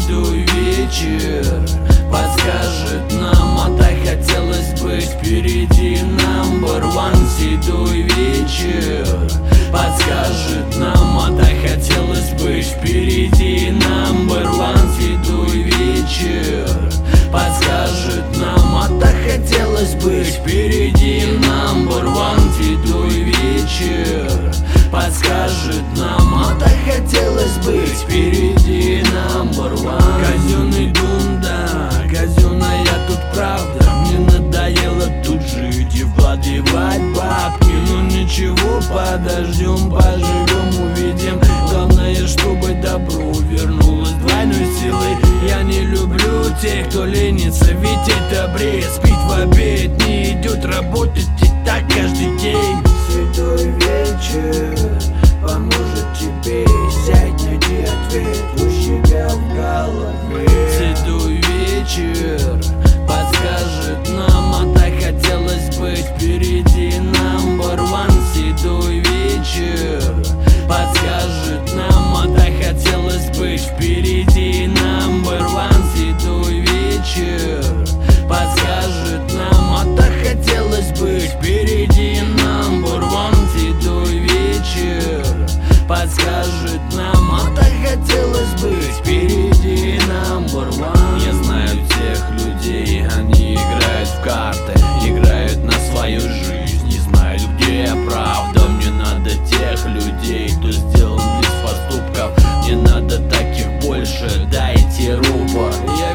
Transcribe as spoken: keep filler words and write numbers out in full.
седой вечер подскажет нам, а так хотелось быть впереди. Number one, седой вечер подскажет нам, а так хотелось быть впереди. Number one, седой вечер подскажет нам, а так хотелось быть впереди. Number one, седой вечер подскажет нам, а так хотелось быть впереди. Number one. Казенный дунда, казенная тут правда. Мне надоело тут жить и вкладывать бабки. Ну ничего, подождем, поживем, увидим. Главное, чтобы добро вернулось двойной силой. Я не люблю тех, кто ленится, ведь это бред. Спить в обед, не идет работать, и так каждый день. Седой вечер поможет тебе. Сядь, найди ответ у себя в голове. Седой вечер подскажет нам, а так хотелось быть впереди. Number one, седой вечер подскажет нам, а так хотелось быть впереди. Number one, седой вечер подскажет нам, а так хотелось быть впереди. Number one, седой вечер подскажет нам, а так хотелось быть впереди. Number one. Я знаю тех людей, они играют в карты, играют на свою жизнь, не знают, где правда. Мне надо тех людей, кто сделан из поступков. Мне надо таких больше, дайте рупор. Я